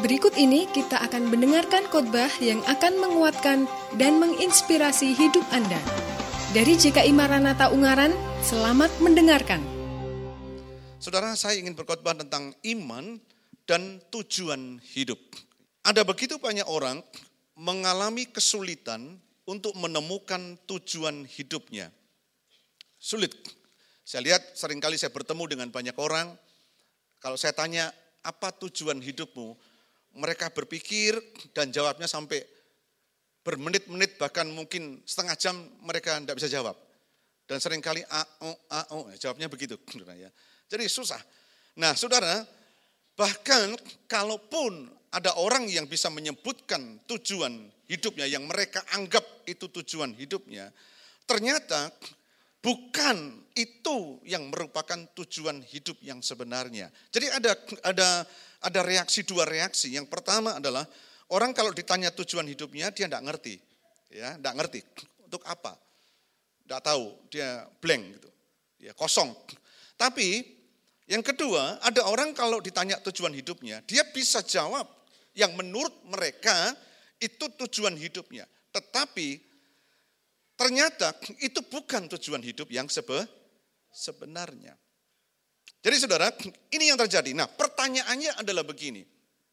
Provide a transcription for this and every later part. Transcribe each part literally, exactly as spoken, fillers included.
Berikut ini kita akan mendengarkan khotbah yang akan menguatkan dan menginspirasi hidup Anda. Dari J K I Maranatha Ungaran, selamat mendengarkan. Saudara, saya ingin berkhotbah tentang iman dan tujuan hidup. Ada begitu banyak orang mengalami kesulitan untuk menemukan tujuan hidupnya. Sulit. Saya lihat seringkali saya bertemu dengan banyak orang, kalau saya tanya, apa tujuan hidupmu? Mereka berpikir dan jawabnya sampai bermenit-menit, bahkan mungkin setengah jam mereka tidak bisa jawab. Dan seringkali a o a o jawabnya begitu. Jadi susah. Nah saudara, bahkan kalaupun ada orang yang bisa menyebutkan tujuan hidupnya, yang mereka anggap itu tujuan hidupnya, ternyata bukan itu yang merupakan tujuan hidup yang sebenarnya. Jadi ada ada ada reaksi, dua reaksi. Yang pertama adalah orang kalau ditanya tujuan hidupnya dia tidak ngerti, ya, tidak ngerti untuk apa, tidak tahu, dia blank gitu, ya kosong. Tapi yang kedua, ada orang kalau ditanya tujuan hidupnya, dia bisa jawab yang menurut mereka itu tujuan hidupnya. Tetapi ternyata itu bukan tujuan hidup yang sebe, sebenarnya. Jadi saudara, ini yang terjadi. Nah pertanyaannya adalah begini.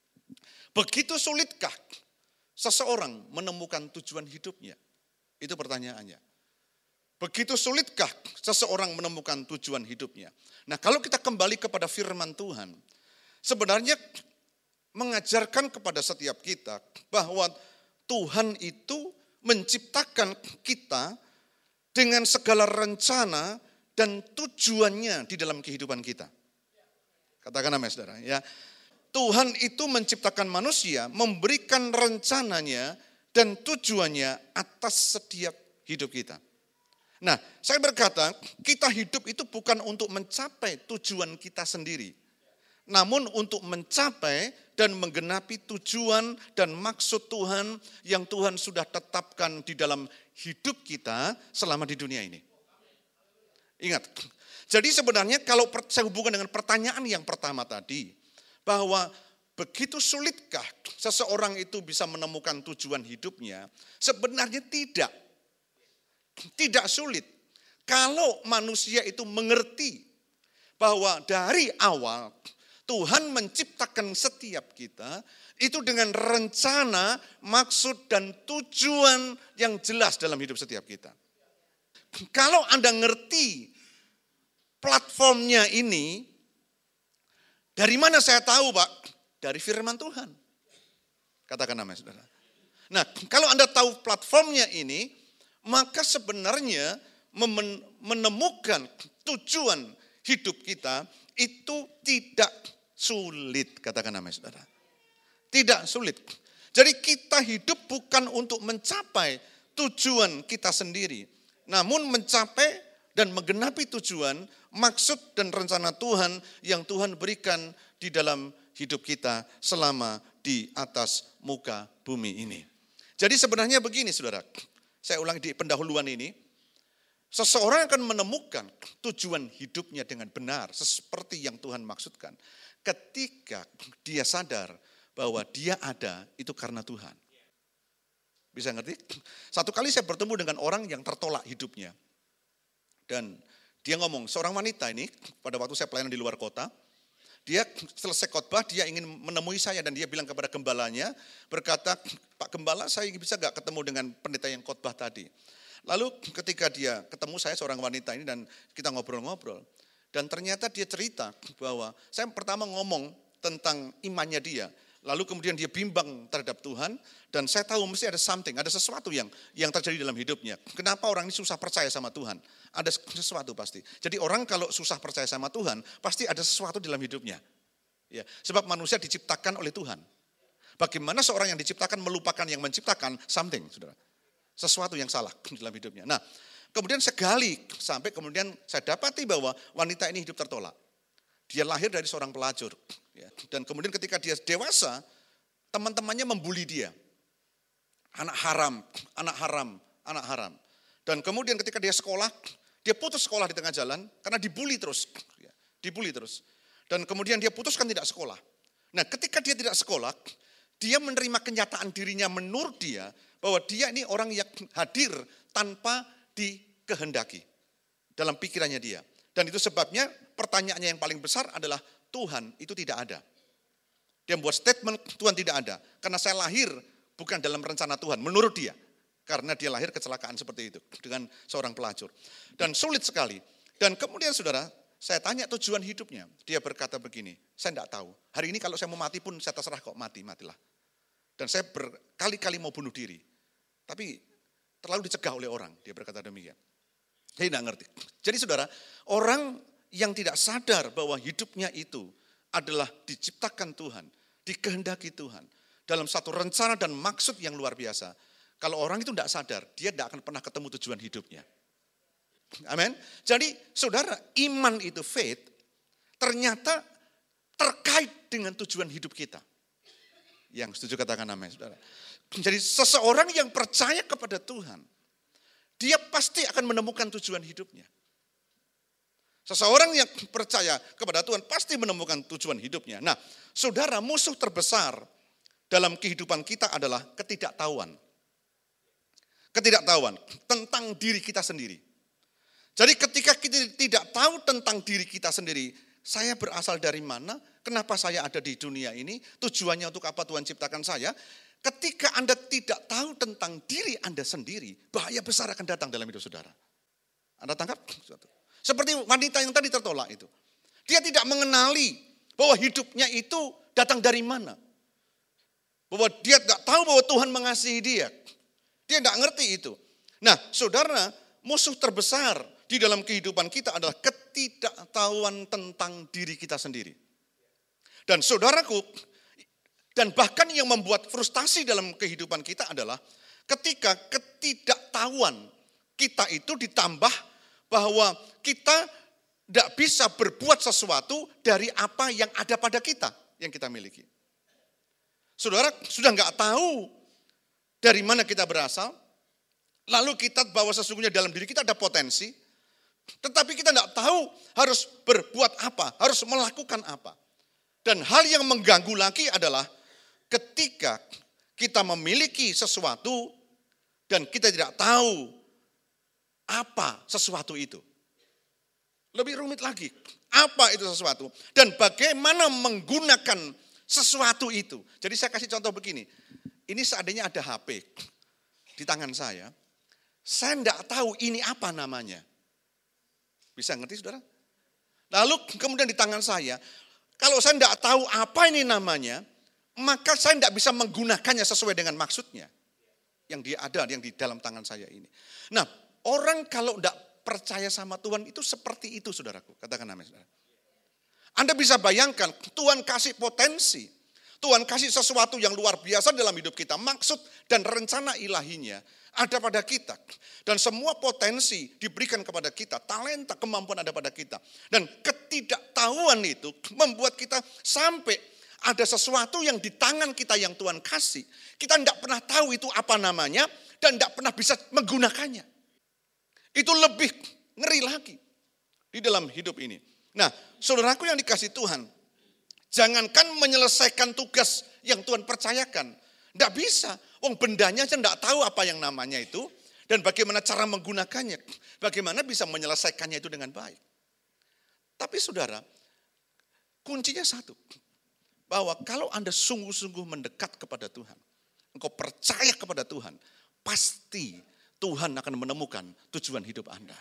Begitu sulitkah seseorang menemukan tujuan hidupnya? Itu pertanyaannya. Begitu sulitkah seseorang menemukan tujuan hidupnya? Nah kalau kita kembali kepada firman Tuhan, sebenarnya mengajarkan kepada setiap kita bahwa Tuhan itu menciptakan kita dengan segala rencana dan tujuannya di dalam kehidupan kita. Katakan amin saudara. Ya. Tuhan itu menciptakan manusia, memberikan rencananya dan tujuannya atas setiap hidup kita. Nah, saya berkata, kita hidup itu bukan untuk mencapai tujuan kita sendiri, namun untuk mencapai dan menggenapi tujuan dan maksud Tuhan yang Tuhan sudah tetapkan di dalam hidup kita selama di dunia ini. Ingat, jadi sebenarnya kalau saya hubungkan dengan pertanyaan yang pertama tadi, bahwa begitu sulitkah seseorang itu bisa menemukan tujuan hidupnya, sebenarnya tidak. Tidak sulit. Kalau manusia itu mengerti bahwa dari awal Tuhan menciptakan setiap kita itu dengan rencana, maksud dan tujuan yang jelas dalam hidup setiap kita. Kalau Anda ngerti platformnya ini, dari mana saya tahu Pak? Dari firman Tuhan. Katakan amin saudara. Nah kalau Anda tahu platformnya ini, maka sebenarnya menemukan tujuan hidup kita itu tidak sulit. Katakan amin saudara. Tidak sulit. Jadi kita hidup bukan untuk mencapai tujuan kita sendiri, namun mencapai dan menggenapi tujuan, maksud dan rencana Tuhan yang Tuhan berikan di dalam hidup kita selama di atas muka bumi ini. Jadi sebenarnya begini saudara, saya ulangi di pendahuluan ini, seseorang akan menemukan tujuan hidupnya dengan benar seperti yang Tuhan maksudkan ketika dia sadar bahwa dia ada itu karena Tuhan. Bisa ngerti? Satu kali saya bertemu dengan orang yang tertolak hidupnya. Dan dia ngomong, seorang wanita ini pada waktu saya pelayanan di luar kota, dia selesai khotbah, dia ingin menemui saya dan dia bilang kepada gembalanya, berkata, Pak Gembala saya bisa gak ketemu dengan pendeta yang khotbah tadi. Lalu ketika dia ketemu saya seorang wanita ini dan kita ngobrol-ngobrol. Dan ternyata dia cerita bahwa saya pertama ngomong tentang imannya dia. Lalu kemudian dia bimbang terhadap Tuhan dan saya tahu mesti ada something, ada sesuatu yang yang terjadi dalam hidupnya. Kenapa orang ini susah percaya sama Tuhan? Ada sesuatu pasti. Jadi orang kalau susah percaya sama Tuhan, pasti ada sesuatu dalam hidupnya. Ya, sebab manusia diciptakan oleh Tuhan. Bagaimana seorang yang diciptakan melupakan yang menciptakan? Something, saudara. Sesuatu yang salah dalam hidupnya. Nah, kemudian segali sampai kemudian saya dapati bahwa wanita ini hidup tertolak. Dia lahir dari seorang pelacur. Ya, dan kemudian ketika dia dewasa, teman-temannya membuli dia. Anak haram, anak haram, anak haram. Dan kemudian ketika dia sekolah, dia putus sekolah di tengah jalan karena dibully terus. Ya, dibully terus. Dan kemudian dia putuskan tidak sekolah. Nah ketika dia tidak sekolah, dia menerima kenyataan dirinya menurut dia bahwa dia ini orang yang hadir tanpa dikehendaki dalam pikirannya dia. Dan itu sebabnya pertanyaannya yang paling besar adalah Tuhan itu tidak ada. Dia membuat statement Tuhan tidak ada. Karena saya lahir bukan dalam rencana Tuhan menurut dia. Karena dia lahir kecelakaan seperti itu dengan seorang pelacur. Dan sulit sekali. Dan kemudian saudara, saya tanya tujuan hidupnya. Dia berkata begini, saya tidak tahu. Hari ini kalau saya mau mati pun saya terserah kok mati, matilah. Dan saya berkali-kali mau bunuh diri. Tapi terlalu dicegah oleh orang, dia berkata demikian. Saya tidak ngerti. Jadi saudara, orang yang tidak sadar bahwa hidupnya itu adalah diciptakan Tuhan, dikehendaki Tuhan, dalam satu rencana dan maksud yang luar biasa. Kalau orang itu tidak sadar, dia tidak akan pernah ketemu tujuan hidupnya. Amin. Jadi saudara, iman itu faith, ternyata terkait dengan tujuan hidup kita. Yang setuju katakan amin, saudara. Jadi seseorang yang percaya kepada Tuhan, dia pasti akan menemukan tujuan hidupnya. Seseorang yang percaya kepada Tuhan pasti menemukan tujuan hidupnya. Nah, saudara, musuh terbesar dalam kehidupan kita adalah ketidaktahuan. Ketidaktahuan tentang diri kita sendiri. Jadi ketika kita tidak tahu tentang diri kita sendiri, saya berasal dari mana, kenapa saya ada di dunia ini, tujuannya untuk apa Tuhan ciptakan saya. Ketika Anda tidak tahu tentang diri Anda sendiri, bahaya besar akan datang dalam hidup saudara. Anda tangkap? Seperti wanita yang tadi tertolak itu. Dia tidak mengenali bahwa hidupnya itu datang dari mana. Bahwa dia tidak tahu bahwa Tuhan mengasihi dia. Dia tidak ngerti itu. Nah, saudara, musuh terbesar di dalam kehidupan kita adalah ketidaktahuan tentang diri kita sendiri. Dan saudaraku, dan bahkan yang membuat frustasi dalam kehidupan kita adalah ketika ketidaktahuan kita itu ditambah bahwa kita tidak bisa berbuat sesuatu dari apa yang ada pada kita, yang kita miliki. Saudara sudah nggak tahu dari mana kita berasal, lalu kita bahwa sesungguhnya dalam diri kita ada potensi, tetapi kita tidak tahu harus berbuat apa, harus melakukan apa. Dan hal yang mengganggu lagi adalah ketika kita memiliki sesuatu dan kita tidak tahu apa sesuatu itu. Lebih rumit lagi, apa itu sesuatu dan bagaimana menggunakan sesuatu itu. Jadi saya kasih contoh begini, ini seandainya ada H P di tangan saya, saya tidak tahu ini apa namanya. Bisa ngerti saudara? Lalu kemudian di tangan saya, kalau saya tidak tahu apa ini namanya, maka saya tidak bisa menggunakannya sesuai dengan maksudnya. Yang dia ada, yang di dalam tangan saya ini. Nah, orang kalau tidak percaya sama Tuhan itu seperti itu saudaraku. Katakan amin saudara. Anda bisa bayangkan Tuhan kasih potensi. Tuhan kasih sesuatu yang luar biasa dalam hidup kita. Maksud dan rencana ilahinya ada pada kita. Dan semua potensi diberikan kepada kita. Talenta, kemampuan ada pada kita. Dan ketidaktahuan itu membuat kita sampai ada sesuatu yang di tangan kita yang Tuhan kasih. Kita tidak pernah tahu itu apa namanya dan tidak pernah bisa menggunakannya. Itu lebih ngeri lagi di dalam hidup ini. Nah, saudaraku yang dikasih Tuhan, jangankan menyelesaikan tugas yang Tuhan percayakan. Tidak bisa, wong bendanya aja tidak tahu apa yang namanya itu. Dan bagaimana cara menggunakannya, bagaimana bisa menyelesaikannya itu dengan baik. Tapi saudara, kuncinya satu. Bahwa kalau Anda sungguh-sungguh mendekat kepada Tuhan, engkau percaya kepada Tuhan, pasti Tuhan akan menemukan tujuan hidup Anda.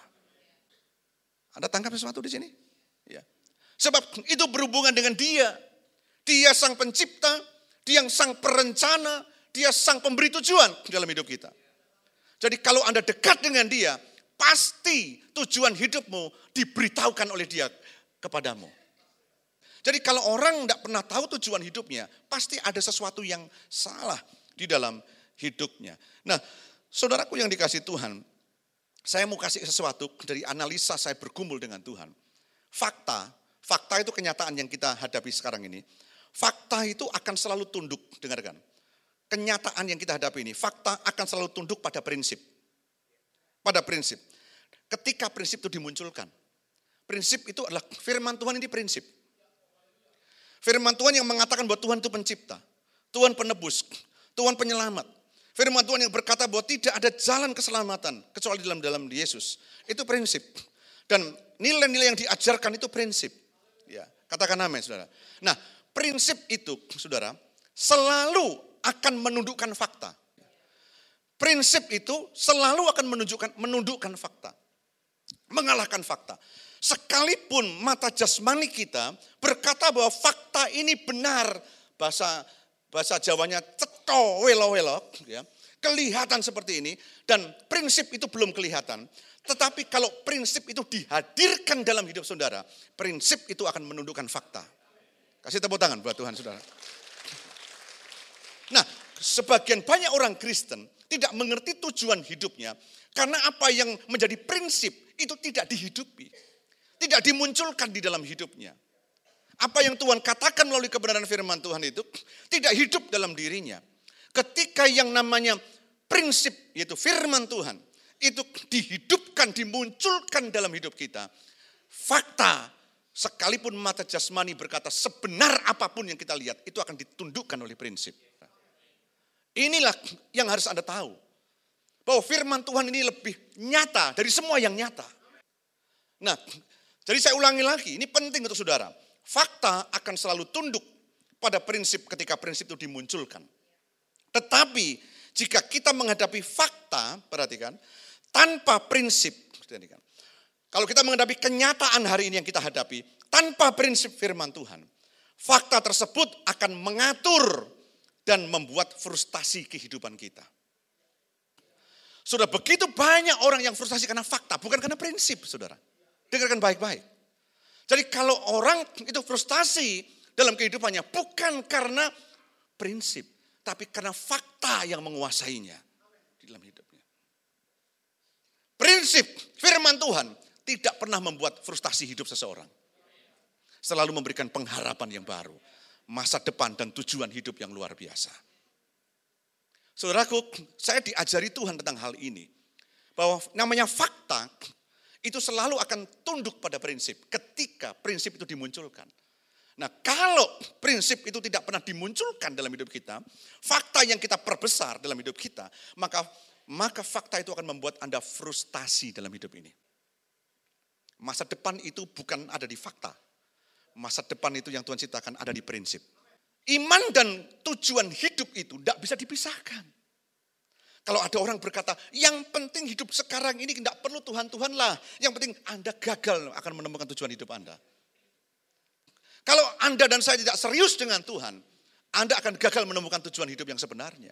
Anda tangkap sesuatu di sini? Ya. Sebab itu berhubungan dengan Dia. Dia sang pencipta, Dia yang sang perencana, Dia sang pemberi tujuan dalam hidup kita. Jadi kalau Anda dekat dengan Dia, pasti tujuan hidupmu diberitahukan oleh Dia kepadamu. Jadi kalau orang tidak pernah tahu tujuan hidupnya, pasti ada sesuatu yang salah di dalam hidupnya. Nah, saudaraku yang dikasih Tuhan, saya mau kasih sesuatu dari analisa saya bergumul dengan Tuhan. Fakta, fakta itu kenyataan yang kita hadapi sekarang ini. Fakta itu akan selalu tunduk, dengarkan. Kenyataan yang kita hadapi ini, fakta akan selalu tunduk pada prinsip. Pada prinsip. Ketika prinsip itu dimunculkan. Prinsip itu adalah firman Tuhan ini prinsip. Firman Tuhan yang mengatakan bahwa Tuhan itu pencipta. Tuhan penebus, Tuhan penyelamat. Firman Tuhan yang berkata bahwa tidak ada jalan keselamatan kecuali dalam dalam Yesus. Itu prinsip. Dan nilai-nilai yang diajarkan itu prinsip. Ya, katakan amin, saudara. Nah, prinsip itu, saudara, selalu akan menundukkan fakta. Prinsip itu selalu akan menunjukkan menundukkan fakta. Mengalahkan fakta. Sekalipun mata jasmani kita berkata bahwa fakta ini benar, bahasa bahasa Jawanya ceto welo-welo, ya, kelihatan seperti ini, dan prinsip itu belum kelihatan. Tetapi kalau prinsip itu dihadirkan dalam hidup saudara, prinsip itu akan menundukkan fakta. Kasih tepuk tangan buat Tuhan, saudara. Nah, sebagian banyak orang Kristen tidak mengerti tujuan hidupnya, karena apa yang menjadi prinsip itu tidak dihidupi, tidak dimunculkan di dalam hidupnya. Apa yang Tuhan katakan melalui kebenaran firman Tuhan itu tidak hidup dalam dirinya. Ketika yang namanya prinsip, yaitu firman Tuhan, itu dihidupkan, dimunculkan dalam hidup kita. Fakta, sekalipun mata jasmani berkata sebenar apapun yang kita lihat, itu akan ditundukkan oleh prinsip. Inilah yang harus Anda tahu. Bahwa firman Tuhan ini lebih nyata dari semua yang nyata. Nah, jadi saya ulangi lagi, ini penting untuk saudara. Fakta akan selalu tunduk pada prinsip ketika prinsip itu dimunculkan. Tetapi jika kita menghadapi fakta, perhatikan, tanpa prinsip, perhatikan. Kalau kita menghadapi kenyataan hari ini yang kita hadapi, tanpa prinsip firman Tuhan, fakta tersebut akan mengatur dan membuat frustasi kehidupan kita. Sudah begitu banyak orang yang frustasi karena fakta, bukan karena prinsip, saudara. Dengarkan baik-baik. Jadi kalau orang itu frustasi dalam kehidupannya bukan karena prinsip, tapi karena fakta yang menguasainya di dalam hidupnya. Prinsip firman Tuhan tidak pernah membuat frustasi hidup seseorang. Selalu memberikan pengharapan yang baru, masa depan dan tujuan hidup yang luar biasa. Saudaraku, saya diajari Tuhan tentang hal ini. Bahwa namanya fakta itu selalu akan tunduk pada prinsip ketika prinsip itu dimunculkan. Nah, kalau prinsip itu tidak pernah dimunculkan dalam hidup kita, fakta yang kita perbesar dalam hidup kita, maka maka fakta itu akan membuat Anda frustasi dalam hidup ini. Masa depan itu bukan ada di fakta. Masa depan itu yang Tuhan ciptakan ada di prinsip. Iman dan tujuan hidup itu tidak bisa dipisahkan. Kalau ada orang berkata, yang penting hidup sekarang ini tidak perlu Tuhan-Tuhan lah. Yang penting Anda gagal akan menemukan tujuan hidup Anda. Kalau Anda dan saya tidak serius dengan Tuhan, Anda akan gagal menemukan tujuan hidup yang sebenarnya.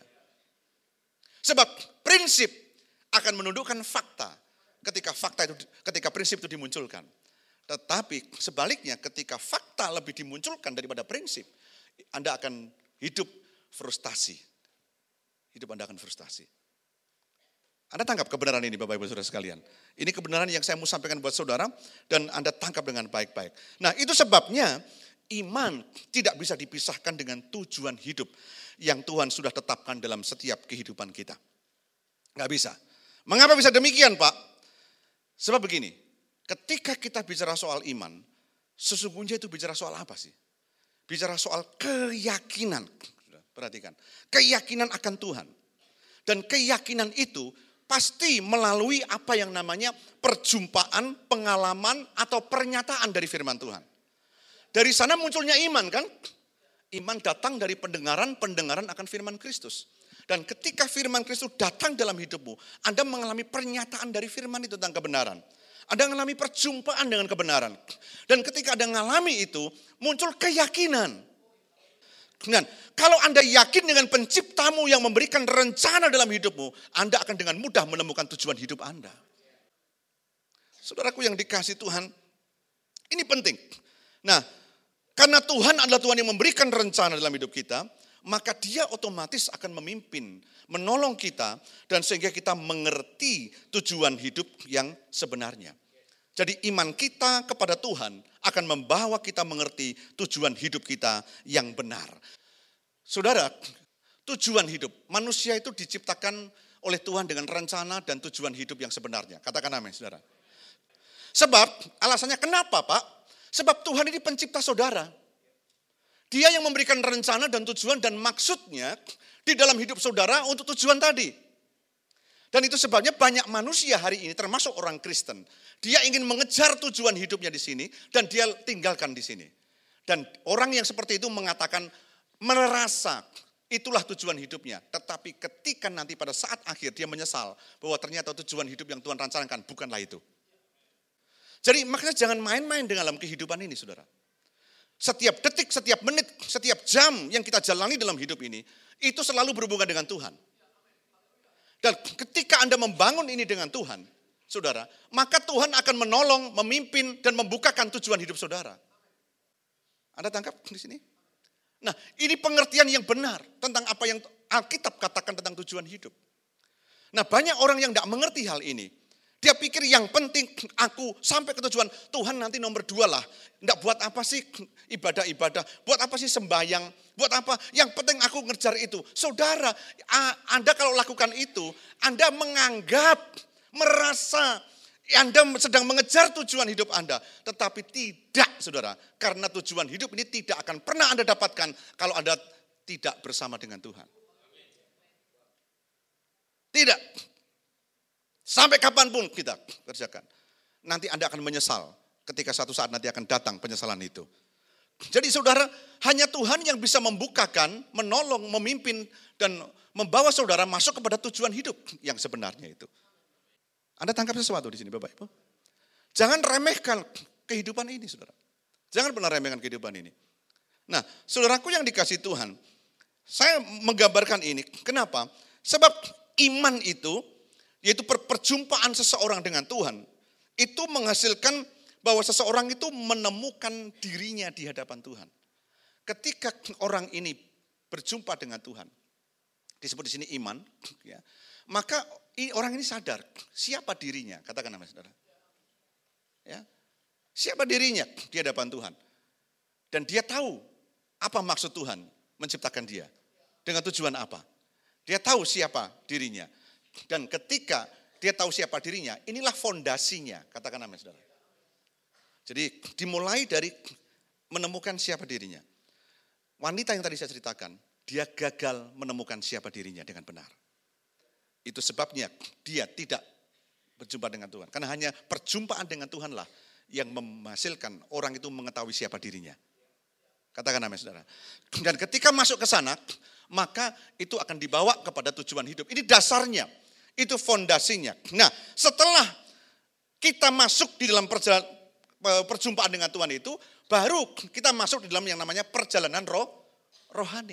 Sebab prinsip akan menundukkan fakta ketika fakta itu, ketika prinsip itu dimunculkan. Tetapi sebaliknya ketika fakta lebih dimunculkan daripada prinsip, Anda akan hidup frustasi. Hidup Anda akan frustasi. Anda tangkap kebenaran ini Bapak Ibu Saudara sekalian. Ini kebenaran yang saya mau sampaikan buat saudara dan Anda tangkap dengan baik-baik. Nah, itu sebabnya iman tidak bisa dipisahkan dengan tujuan hidup yang Tuhan sudah tetapkan dalam setiap kehidupan kita. Nggak bisa. Mengapa bisa demikian, Pak? Sebab begini, ketika kita bicara soal iman, sesungguhnya itu bicara soal apa sih? Bicara soal keyakinan. Perhatikan, keyakinan akan Tuhan. Dan keyakinan itu pasti melalui apa yang namanya perjumpaan, pengalaman, atau pernyataan dari firman Tuhan. Dari sana munculnya iman kan? Iman datang dari pendengaran, pendengaran akan firman Kristus. Dan ketika firman Kristus datang dalam hidupmu, Anda mengalami pernyataan dari firman itu tentang kebenaran. Anda mengalami perjumpaan dengan kebenaran. Dan ketika Anda mengalami itu, muncul keyakinan. Dan kalau Anda yakin dengan penciptamu yang memberikan rencana dalam hidupmu, Anda akan dengan mudah menemukan tujuan hidup Anda. Saudaraku yang dikasihi Tuhan, ini penting. Nah, karena Tuhan adalah Tuhan yang memberikan rencana dalam hidup kita, maka Dia otomatis akan memimpin, menolong kita, dan sehingga kita mengerti tujuan hidup yang sebenarnya. Jadi iman kita kepada Tuhan akan membawa kita mengerti tujuan hidup kita yang benar. Saudara, tujuan hidup. Manusia itu diciptakan oleh Tuhan dengan rencana dan tujuan hidup yang sebenarnya. Katakan amin, saudara. Sebab, alasannya kenapa Pak? Sebab Tuhan ini pencipta saudara. Dia yang memberikan rencana dan tujuan dan maksudnya di dalam hidup saudara untuk tujuan tadi. Dan itu sebabnya banyak manusia hari ini, termasuk orang Kristen, dia ingin mengejar tujuan hidupnya di sini dan dia tinggalkan di sini. Dan orang yang seperti itu mengatakan merasa itulah tujuan hidupnya. Tetapi ketika nanti pada saat akhir dia menyesal bahwa ternyata tujuan hidup yang Tuhan rencanakan bukanlah itu. Jadi makanya jangan main-main dalam kehidupan ini, saudara. Setiap detik, setiap menit, setiap jam yang kita jalani dalam hidup ini, itu selalu berhubungan dengan Tuhan. Dan ketika Anda membangun ini dengan Tuhan, saudara, maka Tuhan akan menolong, memimpin, dan membukakan tujuan hidup saudara. Anda tangkap di sini? Nah, ini pengertian yang benar tentang apa yang Alkitab katakan tentang tujuan hidup. Nah, banyak orang yang tidak mengerti hal ini. Dia pikir yang penting aku sampai ke tujuan, Tuhan nanti nomor dua lah. Tidak buat apa sih ibadah-ibadah, buat apa sih sembahyang, buat apa, yang penting aku ngejar itu. Saudara, Anda kalau lakukan itu, Anda menganggap, merasa Anda sedang mengejar tujuan hidup Anda. Tetapi tidak, saudara, karena tujuan hidup ini tidak akan pernah Anda dapatkan kalau Anda tidak bersama dengan Tuhan. Tidak. Sampai kapanpun kita kerjakan. Nanti Anda akan menyesal ketika satu saat nanti akan datang penyesalan itu. Jadi saudara, hanya Tuhan yang bisa membukakan, menolong, memimpin, dan membawa saudara masuk kepada tujuan hidup yang sebenarnya itu. Anda tangkap sesuatu di sini Bapak Ibu? Jangan remehkan kehidupan ini saudara. Jangan pernah remehkan kehidupan ini. Nah, saudaraku yang dikasih Tuhan, saya menggambarkan ini. Kenapa? Sebab iman itu, yaitu perjumpaan seseorang dengan Tuhan, itu menghasilkan bahwa seseorang itu menemukan dirinya di hadapan Tuhan. Ketika orang ini berjumpa dengan Tuhan, disebut di sini iman, ya, maka orang ini sadar siapa dirinya, katakan nama saudara. Ya, siapa dirinya di hadapan Tuhan. Dan dia tahu apa maksud Tuhan menciptakan dia, dengan tujuan apa. Dia tahu siapa dirinya. Dan ketika dia tahu siapa dirinya, inilah fondasinya, katakan nama saudara. Jadi dimulai dari menemukan siapa dirinya. Wanita yang tadi saya ceritakan, dia gagal menemukan siapa dirinya dengan benar. Itu sebabnya dia tidak berjumpa dengan Tuhan. Karena hanya perjumpaan dengan Tuhanlah yang menghasilkan orang itu mengetahui siapa dirinya. Katakan nama saudara. Dan ketika masuk ke sana, maka itu akan dibawa kepada tujuan hidup. Ini dasarnya, itu fondasinya. Nah, setelah kita masuk di dalam perjalanan, perjumpaan dengan Tuhan itu, baru kita masuk di dalam yang namanya perjalanan roh, rohani.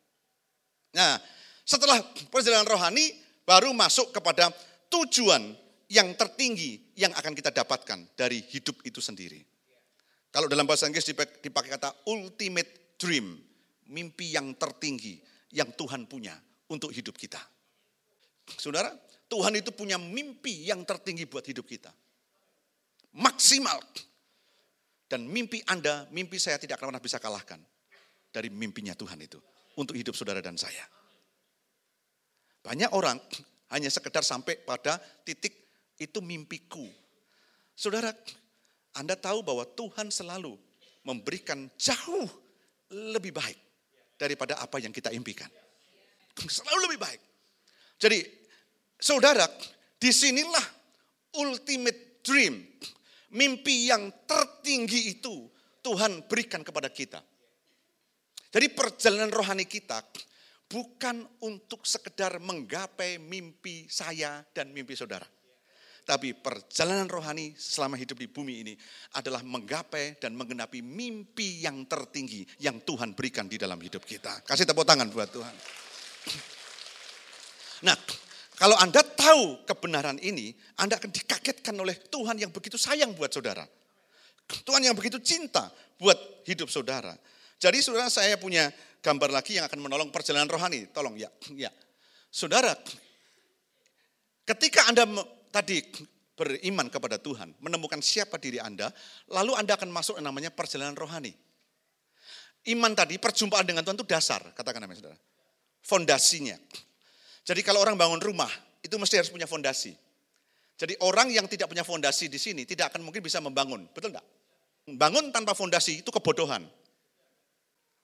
Nah, setelah perjalanan rohani, baru masuk kepada tujuan yang tertinggi yang akan kita dapatkan dari hidup itu sendiri. Kalau dalam bahasa Inggris dipakai kata ultimate dream, mimpi yang tertinggi yang Tuhan punya untuk hidup kita. Saudara, Tuhan itu punya mimpi yang tertinggi buat hidup kita. Maksimal. Dan mimpi Anda, mimpi saya tidak akan pernah bisa kalahkan dari mimpinya Tuhan itu untuk hidup saudara dan saya. Banyak orang hanya sekedar sampai pada titik itu mimpiku. Saudara, Anda tahu bahwa Tuhan selalu memberikan jauh lebih baik daripada apa yang kita impikan. Selalu lebih baik. Jadi, saudara, disinilah ultimate dream, mimpi yang tertinggi itu Tuhan berikan kepada kita. Jadi perjalanan rohani kita bukan untuk sekedar menggapai mimpi saya dan mimpi saudara. Tapi perjalanan rohani selama hidup di bumi ini adalah menggapai dan menggenapi mimpi yang tertinggi yang Tuhan berikan di dalam hidup kita. Kasih tepuk tangan buat Tuhan. Nah, kalau Anda tahu kebenaran ini, Anda akan dikagetkan oleh Tuhan yang begitu sayang buat saudara. Tuhan yang begitu cinta buat hidup saudara. Jadi saudara, saya punya gambar lagi yang akan menolong perjalanan rohani. Tolong ya. ya. Saudara, ketika Anda tadi beriman kepada Tuhan, menemukan siapa diri Anda, lalu Anda akan masuk yang namanya perjalanan rohani. Iman tadi, perjumpaan dengan Tuhan itu dasar, katakan namanya saudara. Fondasinya. Jadi kalau orang bangun rumah, itu mesti harus punya fondasi. Jadi orang yang tidak punya fondasi di sini, tidak akan mungkin bisa membangun. Betul enggak? Bangun tanpa fondasi itu kebodohan.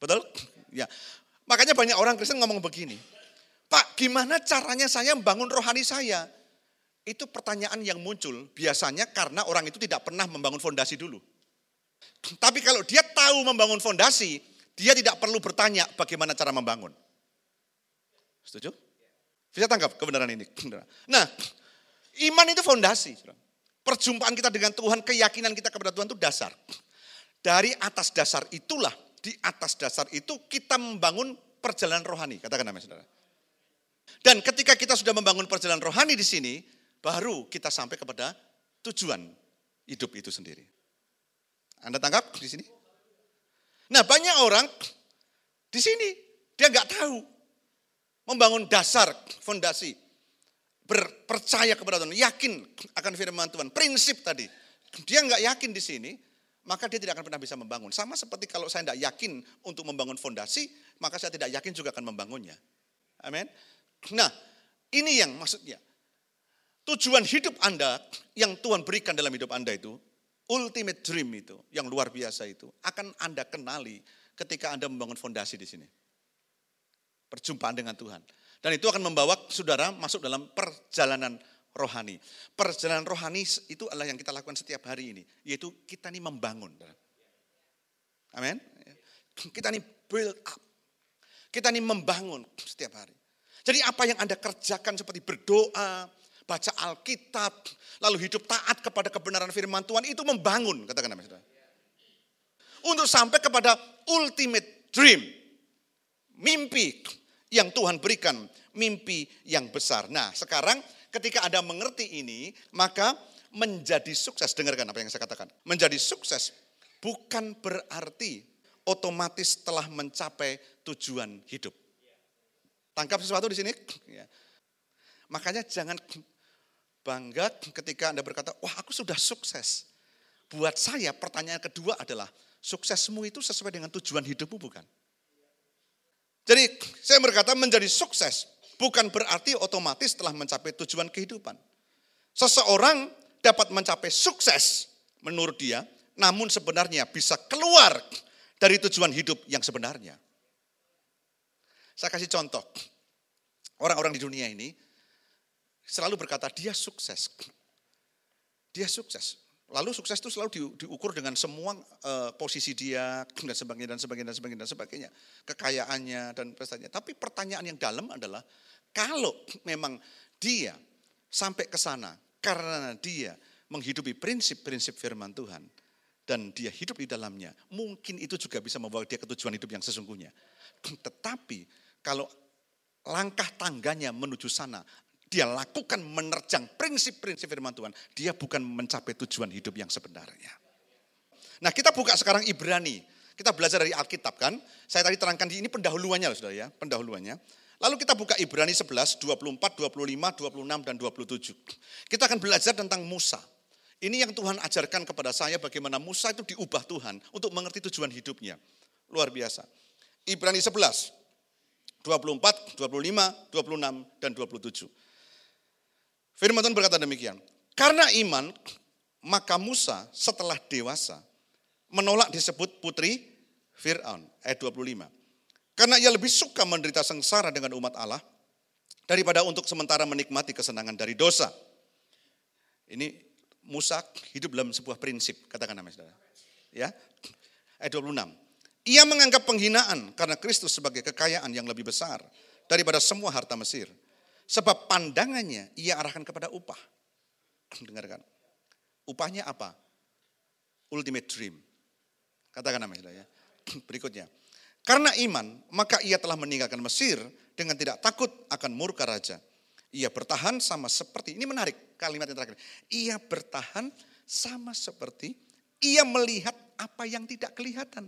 Betul? Ya. Makanya banyak orang Kristen ngomong begini, Pak, gimana caranya saya membangun rohani saya? Itu pertanyaan yang muncul biasanya karena orang itu tidak pernah membangun fondasi dulu. Tapi kalau dia tahu membangun fondasi, dia tidak perlu bertanya bagaimana cara membangun. Setuju? Bisa tangkap kebenaran ini? Nah, iman itu fondasi. Perjumpaan kita dengan Tuhan, keyakinan kita kepada Tuhan itu dasar. Dari atas dasar itulah, di atas dasar itu kita membangun perjalanan rohani. Katakan namanya saudara. Dan ketika kita sudah membangun perjalanan rohani di sini, baru kita sampai kepada tujuan hidup itu sendiri. Anda tangkap di sini? Nah, banyak orang di sini dia nggak tahu membangun dasar, fondasi, berpercaya kepada Tuhan, yakin akan firman Tuhan, prinsip tadi. Dia nggak yakin di sini, maka dia tidak akan pernah bisa membangun. Sama seperti kalau saya tidak yakin untuk membangun fondasi, maka saya tidak yakin juga akan membangunnya. Amin. Nah, ini yang maksudnya. Tujuan hidup Anda yang Tuhan berikan dalam hidup Anda itu, ultimate dream itu, yang luar biasa itu, akan Anda kenali ketika Anda membangun fondasi di sini. Perjumpaan dengan Tuhan. Dan itu akan membawa saudara masuk dalam perjalanan rohani. Perjalanan rohani itu adalah yang kita lakukan setiap hari ini, yaitu kita ini membangun. Amin. Kita ini build up. Kita ini membangun setiap hari. Jadi apa yang Anda kerjakan seperti berdoa, baca Alkitab, lalu hidup taat kepada kebenaran firman Tuhan, itu membangun, katakan namanya saudara. Untuk sampai kepada ultimate dream, mimpi yang Tuhan berikan, mimpi yang besar. Nah, sekarang ketika Anda mengerti ini, maka menjadi sukses, dengarkan apa yang saya katakan. Menjadi sukses bukan berarti otomatis telah mencapai tujuan hidup. Tangkap sesuatu di sini? Ya. Makanya jangan bangga ketika Anda berkata, wah aku sudah sukses. Buat saya pertanyaan kedua adalah, suksesmu itu sesuai dengan tujuan hidupmu bukan? Jadi saya berkata menjadi sukses bukan berarti otomatis telah mencapai tujuan kehidupan. Seseorang dapat mencapai sukses menurut dia, namun sebenarnya bisa keluar dari tujuan hidup yang sebenarnya. Saya kasih contoh, orang-orang di dunia ini selalu berkata dia sukses. Dia sukses. Lalu sukses itu selalu di, diukur dengan semua uh, posisi dia dan sebagainya dan sebagainya dan sebagainya dan sebagainya, kekayaannya dan prestasinya. Tapi pertanyaan yang dalam adalah kalau memang dia sampai ke sana karena dia menghidupi prinsip-prinsip firman Tuhan dan dia hidup di dalamnya, mungkin itu juga bisa membawa dia ke tujuan hidup yang sesungguhnya. Tetapi kalau langkah tangganya menuju sana, dia lakukan menerjang prinsip-prinsip firman Tuhan, dia bukan mencapai tujuan hidup yang sebenarnya. Nah, kita buka sekarang Ibrani. Kita belajar dari Alkitab kan. Saya tadi terangkan di ini pendahuluannya loh saudara ya, pendahuluannya. Lalu kita buka Ibrani sebelas, dua puluh empat, dua puluh lima, dua puluh enam dan dua puluh tujuh. Kita akan belajar tentang Musa. Ini yang Tuhan ajarkan kepada saya bagaimana Musa itu diubah Tuhan untuk mengerti tujuan hidupnya. Luar biasa. Ibrani sebelas, dua puluh empat, dua puluh lima, dua puluh enam dan dua puluh tujuh. Firman Tuhan berkata demikian, karena iman, maka Musa setelah dewasa menolak disebut putri Fir'aun, ayat dua puluh lima. Karena ia lebih suka menderita sengsara dengan umat Allah, daripada untuk sementara menikmati kesenangan dari dosa. Ini Musa hidup dalam sebuah prinsip, katakan namanya saudara. Ya, ayat dua puluh enam. Ia menganggap penghinaan karena Kristus sebagai kekayaan yang lebih besar daripada semua harta Mesir. Sebab pandangannya ia arahkan kepada upah. Dengarkan. Upahnya apa? Ultimate dream. Katakan namanya ya. Berikutnya. Karena iman, maka ia telah meninggalkan Mesir dengan tidak takut akan murka raja. Ia bertahan sama seperti, ini menarik kalimat yang terakhir. Ia bertahan sama seperti, ia melihat apa yang tidak kelihatan.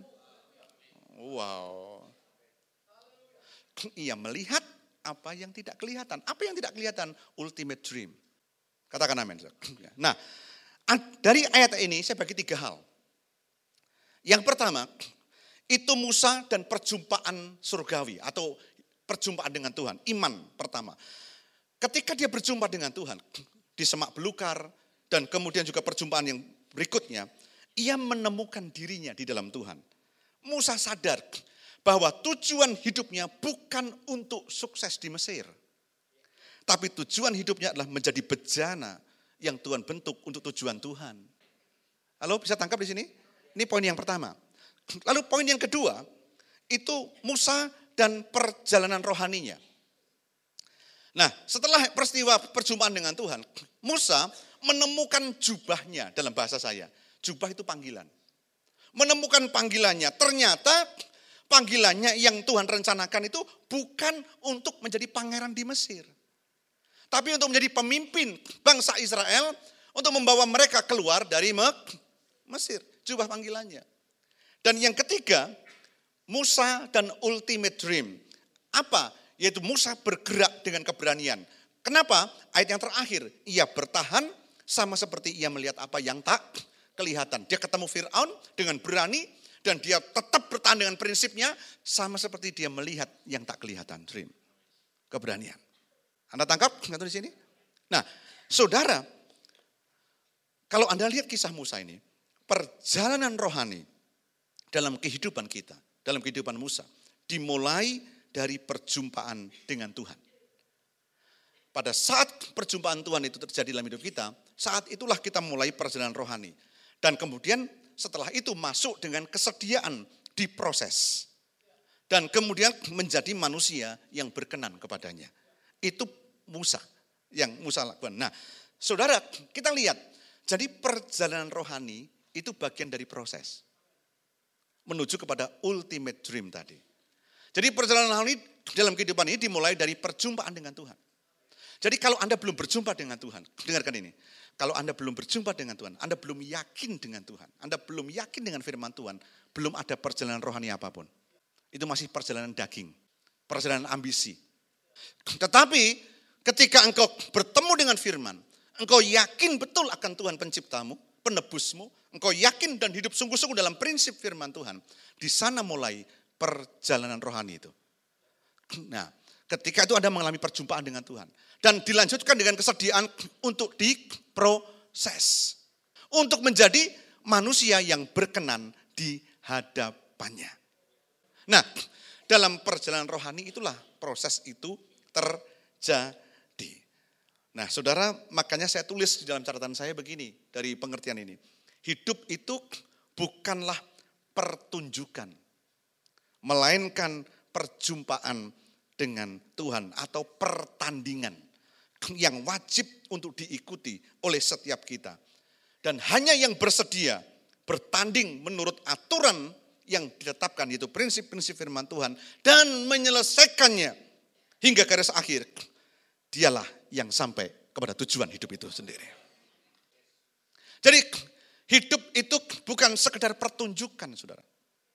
Wow. Ia melihat apa yang tidak kelihatan. Apa yang tidak kelihatan? Ultimate dream. Katakan amin. Nah, dari ayat ini saya bagi tiga hal. Yang pertama, itu Musa dan perjumpaan surgawi atau perjumpaan dengan Tuhan. Iman pertama. Ketika dia berjumpa dengan Tuhan di semak belukar dan kemudian juga perjumpaan yang berikutnya, ia menemukan dirinya di dalam Tuhan. Musa sadar bahwa tujuan hidupnya bukan untuk sukses di Mesir. Tapi tujuan hidupnya adalah menjadi bejana yang Tuhan bentuk untuk tujuan Tuhan. Halo, bisa tangkap di sini? Ini poin yang pertama. Lalu poin yang kedua, itu Musa dan perjalanan rohaninya. Nah, setelah peristiwa perjumpaan dengan Tuhan, Musa menemukan jubahnya dalam bahasa saya. Jubah itu panggilan. Menemukan panggilannya. Ternyata panggilannya yang Tuhan rencanakan itu bukan untuk menjadi pangeran di Mesir. Tapi untuk menjadi pemimpin bangsa Israel, untuk membawa mereka keluar dari Mesir. Jubah panggilannya. Dan yang ketiga, Musa dan ultimate dream. Apa? Yaitu Musa bergerak dengan keberanian. Kenapa? Ayat yang terakhir, ia bertahan sama seperti ia melihat apa yang tak kelihatan. Dia ketemu Fir'aun dengan berani dan dia tetap bertahan dengan prinsipnya sama seperti dia melihat yang tak kelihatan. Dream. Keberanian. Anda tangkap? Nggak di sini? Nah, saudara, kalau Anda lihat kisah Musa ini, perjalanan rohani dalam kehidupan kita, dalam kehidupan Musa, dimulai dari perjumpaan dengan Tuhan. Pada saat perjumpaan Tuhan itu terjadi dalam hidup kita, saat itulah kita mulai perjalanan rohani. Dan kemudian setelah itu masuk dengan kesediaan diproses. Dan kemudian menjadi manusia yang berkenan kepadanya. Itu Musa yang Musa lakukan. Nah, saudara, kita lihat. Jadi perjalanan rohani itu bagian dari proses. Menuju kepada ultimate dream tadi. Jadi perjalanan rohani dalam kehidupan ini dimulai dari perjumpaan dengan Tuhan. Jadi kalau Anda belum berjumpa dengan Tuhan, dengarkan ini. Kalau Anda belum berjumpa dengan Tuhan, Anda belum yakin dengan Tuhan, Anda belum yakin dengan firman Tuhan, belum ada perjalanan rohani apapun. Itu masih perjalanan daging, perjalanan ambisi. Tetapi ketika engkau bertemu dengan firman, engkau yakin betul akan Tuhan penciptamu, penebusmu, engkau yakin dan hidup sungguh-sungguh dalam prinsip firman Tuhan, di sana mulai perjalanan rohani itu. Nah, ketika itu Anda mengalami perjumpaan dengan Tuhan. Dan dilanjutkan dengan kesediaan untuk diproses. Untuk menjadi manusia yang berkenan di hadapannya. Nah, dalam perjalanan rohani itulah proses itu terjadi. Nah, saudara, makanya saya tulis di dalam catatan saya begini, dari pengertian ini. Hidup itu bukanlah pertunjukan, melainkan perjumpaan dengan Tuhan atau pertandingan yang wajib untuk diikuti oleh setiap kita. Dan hanya yang bersedia bertanding menurut aturan yang ditetapkan, yaitu prinsip-prinsip firman Tuhan, dan menyelesaikannya hingga garis akhir, dialah yang sampai kepada tujuan hidup itu sendiri. Jadi hidup itu bukan sekedar pertunjukan, saudara.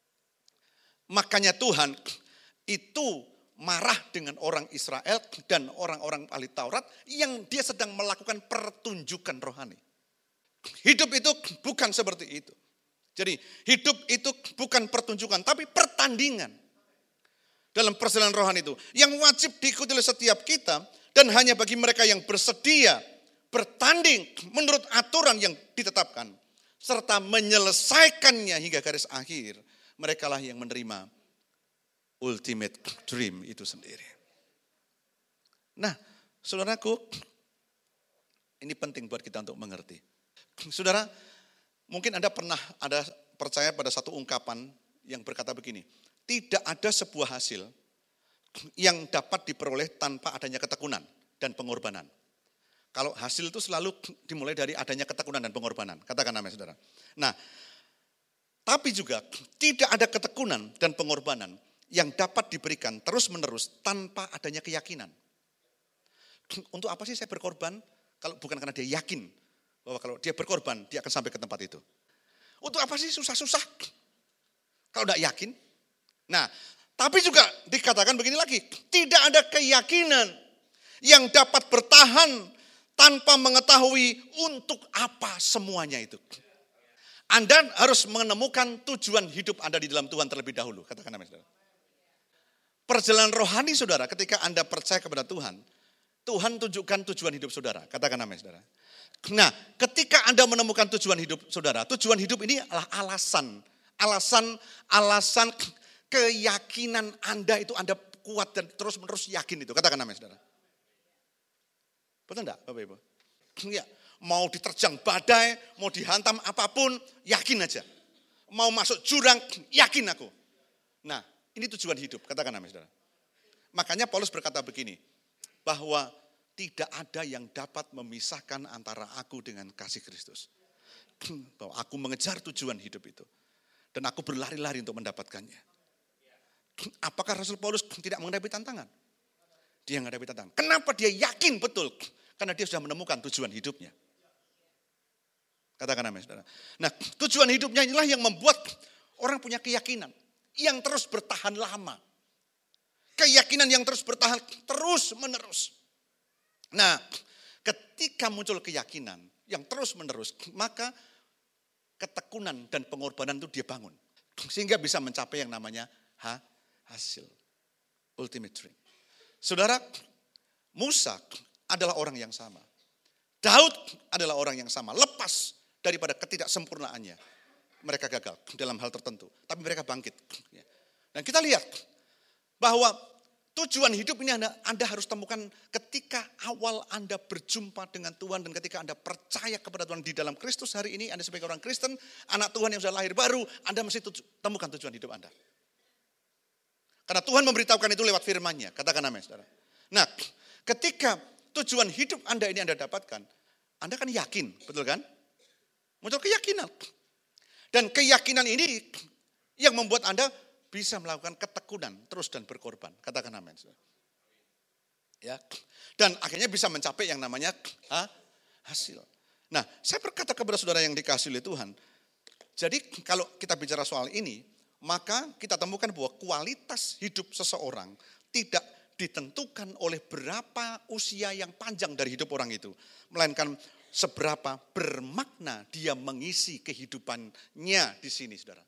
Makanya Tuhan itu marah dengan orang Israel dan orang-orang ahli Taurat yang dia sedang melakukan pertunjukan rohani. Hidup itu bukan seperti itu. Jadi hidup itu bukan pertunjukan tapi pertandingan. Dalam perjalanan rohani itu yang wajib diikuti oleh setiap kita dan hanya bagi mereka yang bersedia bertanding menurut aturan yang ditetapkan serta menyelesaikannya hingga garis akhir. Merekalah yang menerima ultimate dream itu sendiri. Nah, saudaraku, ini penting buat kita untuk mengerti. Saudara, mungkin Anda pernah ada percaya pada satu ungkapan yang berkata begini, tidak ada sebuah hasil yang dapat diperoleh tanpa adanya ketekunan dan pengorbanan. Kalau hasil itu selalu dimulai dari adanya ketekunan dan pengorbanan. Katakan namanya saudara. Nah, tapi juga tidak ada ketekunan dan pengorbanan yang dapat diberikan terus-menerus tanpa adanya keyakinan. Untuk apa sih saya berkorban? Kalau bukan karena dia yakin bahwa kalau dia berkorban, dia akan sampai ke tempat itu. Untuk apa sih susah-susah? Kalau tidak yakin. Nah, tapi juga dikatakan begini lagi, tidak ada keyakinan yang dapat bertahan tanpa mengetahui untuk apa semuanya itu. Anda harus menemukan tujuan hidup Anda di dalam Tuhan terlebih dahulu. Katakan namanya saudara. Perjalanan rohani saudara ketika Anda percaya kepada Tuhan. Tuhan tunjukkan tujuan hidup saudara. Katakan namanya saudara. Nah ketika Anda menemukan tujuan hidup saudara. Tujuan hidup ini adalah alasan. Alasan, alasan keyakinan Anda itu Anda kuat dan terus-menerus yakin itu. Katakan amin, saudara. Betul enggak, Bapak Ibu? Ya, mau diterjang badai, mau dihantam apapun, yakin aja. Mau masuk jurang, yakin aku. Nah, ini tujuan hidup, katakan amin, saudara. Makanya Paulus berkata begini, bahwa tidak ada yang dapat memisahkan antara aku dengan kasih Kristus. Bahwa aku mengejar tujuan hidup itu. Dan aku berlari-lari untuk mendapatkannya. Apakah Rasul Paulus tidak menghadapi tantangan? Dia menghadapi tantangan. Kenapa dia yakin betul? Karena dia sudah menemukan tujuan hidupnya. Katakan amin, saudara. Nah, tujuan hidupnya inilah yang membuat orang punya keyakinan. Yang terus bertahan lama. Keyakinan yang terus bertahan terus menerus. Nah, ketika muncul keyakinan yang terus menerus, maka ketekunan dan pengorbanan itu dia bangun. Sehingga bisa mencapai yang namanya ha, hasil. Ultimate dream. Saudara, Musa adalah orang yang sama. Daud adalah orang yang sama. Lepas daripada ketidaksempurnaannya. Mereka gagal dalam hal tertentu. Tapi mereka bangkit. Dan kita lihat bahwa tujuan hidup ini anda, anda harus temukan ketika awal Anda berjumpa dengan Tuhan. Dan ketika Anda percaya kepada Tuhan di dalam Kristus hari ini. Anda sebagai orang Kristen, anak Tuhan yang sudah lahir baru. Anda mesti tuju, temukan tujuan hidup Anda. Karena Tuhan memberitahukan itu lewat firman-Nya. Katakan amin, saudara. Nah, ketika tujuan hidup Anda ini Anda dapatkan, Anda kan yakin, betul kan? Muncul keyakinan. Dan keyakinan ini yang membuat Anda bisa melakukan ketekunan terus dan berkorban. Katakan amin. Ya. Dan akhirnya bisa mencapai yang namanya ha, hasil. Nah, saya berkata kepada saudara yang dikasihi oleh Tuhan. Jadi kalau kita bicara soal ini, maka kita temukan bahwa kualitas hidup seseorang tidak ditentukan oleh berapa usia yang panjang dari hidup orang itu. Melainkan seberapa bermakna dia mengisi kehidupannya di sini, saudara.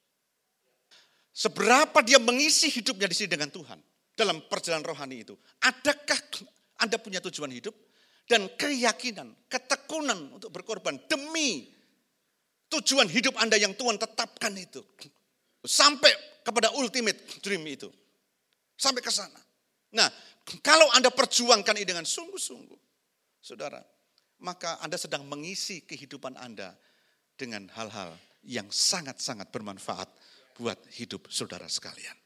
Seberapa dia mengisi hidupnya di sini dengan Tuhan. Dalam perjalanan rohani itu. Adakah Anda punya tujuan hidup? Dan keyakinan, ketekunan untuk berkorban demi tujuan hidup Anda yang Tuhan tetapkan itu. Sampai kepada ultimate dream itu. Sampai ke sana. Nah, kalau Anda perjuangkan ini dengan sungguh-sungguh, saudara, maka Anda sedang mengisi kehidupan Anda dengan hal-hal yang sangat-sangat bermanfaat buat hidup saudara sekalian.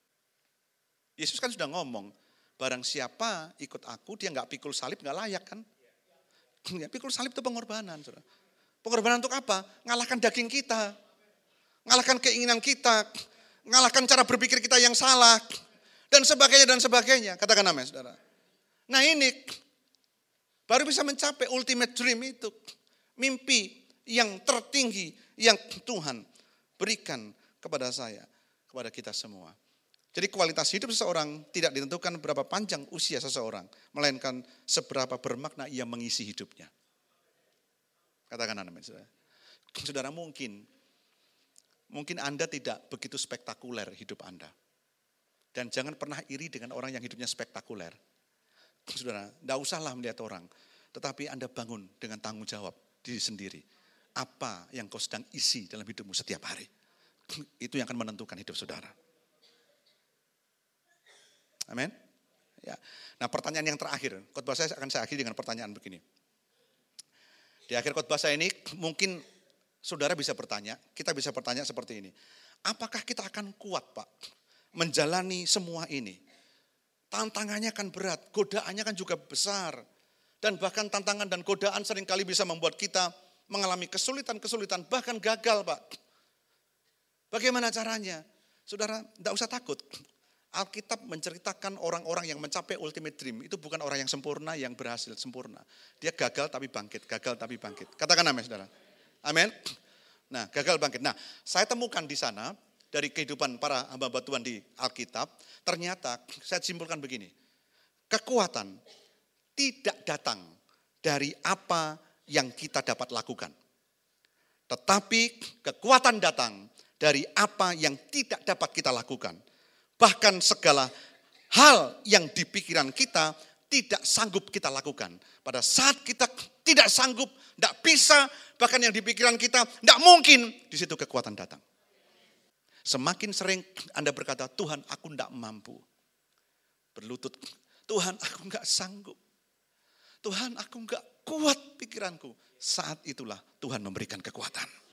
Yesus kan sudah ngomong, barang siapa ikut aku, dia nggak pikul salib, nggak layak kan? Ya, pikul salib itu pengorbanan. Saudara. Pengorbanan untuk apa? Ngalahkan daging kita, ngalahkan keinginan kita, ngalahkan cara berpikir kita yang salah, dan sebagainya dan sebagainya. Katakan amin, saudara. Nah ini baru bisa mencapai ultimate dream itu, mimpi yang tertinggi yang Tuhan berikan kepada saya, kepada kita semua. Jadi kualitas hidup seseorang tidak ditentukan berapa panjang usia seseorang, melainkan seberapa bermakna ia mengisi hidupnya. Katakan amin, saudara. Saudara mungkin, mungkin Anda tidak begitu spektakuler hidup Anda. Dan jangan pernah iri dengan orang yang hidupnya spektakuler. Saudara, tidak usahlah melihat orang. Tetapi Anda bangun dengan tanggung jawab diri sendiri. Apa yang kau sedang isi dalam hidupmu setiap hari. Itu yang akan menentukan hidup saudara. Amin. Ya. Nah pertanyaan yang terakhir, khotbah saya akan saya akhiri dengan pertanyaan begini. Di akhir khotbah saya ini mungkin saudara bisa bertanya, kita bisa bertanya seperti ini. Apakah kita akan kuat Pak menjalani semua ini? Tantangannya kan berat, godaannya kan juga besar. Dan bahkan tantangan dan godaan seringkali bisa membuat kita mengalami kesulitan-kesulitan, bahkan gagal Pak. Bagaimana caranya? Saudara, tidak usah takut. Alkitab menceritakan orang-orang yang mencapai ultimate dream. Itu bukan orang yang sempurna, yang berhasil sempurna. Dia gagal tapi bangkit, gagal tapi bangkit. Katakan amin, saudara. Amin. Nah, gagal bangkit. Nah, saya temukan di sana, dari kehidupan para hamba-hamba Tuhan di Alkitab, ternyata saya simpulkan begini. Kekuatan tidak datang dari apa yang kita dapat lakukan. Tetapi kekuatan datang dari apa yang tidak dapat kita lakukan. Bahkan segala hal yang di pikiran kita tidak sanggup kita lakukan. Pada saat kita tidak sanggup, tidak bisa, bahkan yang di pikiran kita tidak mungkin, di situ kekuatan datang. Semakin sering Anda berkata, Tuhan aku tidak mampu. Berlutut, Tuhan aku enggak sanggup. Tuhan aku enggak kuat pikiranku. Saat itulah Tuhan memberikan kekuatan.